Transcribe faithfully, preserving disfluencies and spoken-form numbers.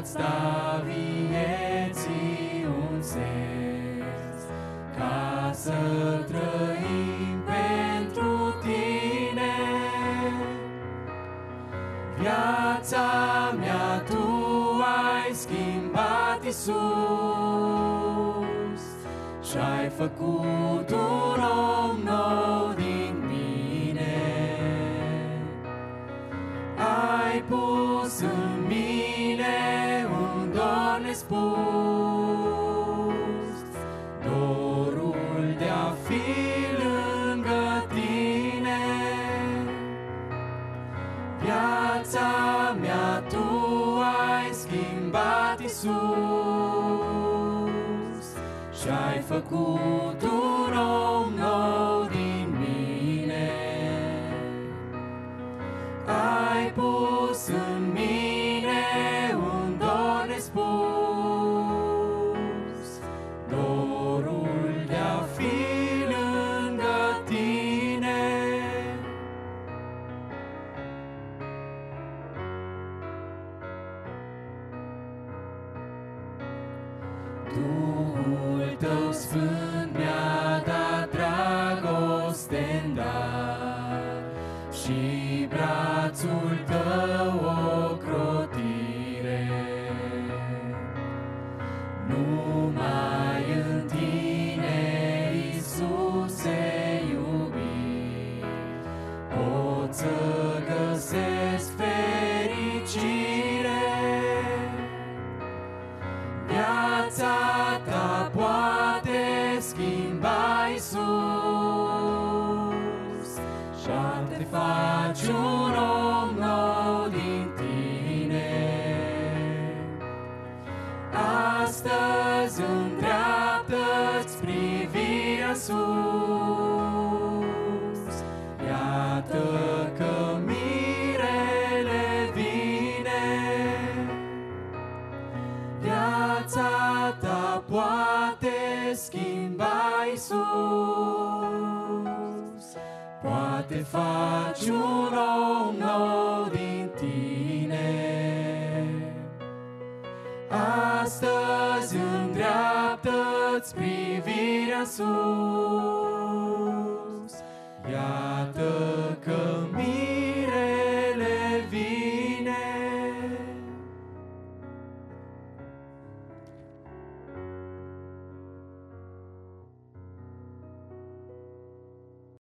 Să-ți da vieții un sens, ca să trăim pentru Tine. Viața mea Tu ai schimbat, Iisus, și-ai făcut un om nou din mine. Ai pus în mine un dor nespus, dorul de a fi lângă Tine. Viața mea Tu ai schimbat, Iisus, și-ai făcut un om nou din mine. Ai pus în mine un dor nespus, dorul de a fi lângă Tine. Duhul Tău Sfânt mi-a dat dragoste-n dar și brațul Tău ocrotire. Numai în Tine, Iisuse iubit, pot să găsesc fericire. Viața Ta poate schimba, Iisus, și-a te faci un om nou din Tine. Astăzi îndreaptă-ți privirea sus, iată că mirele vine. Viața Ta poate schimba, Iisus, poate faci un om nou din Tine. Astăzi îndreaptă-ți privirea sus, iată că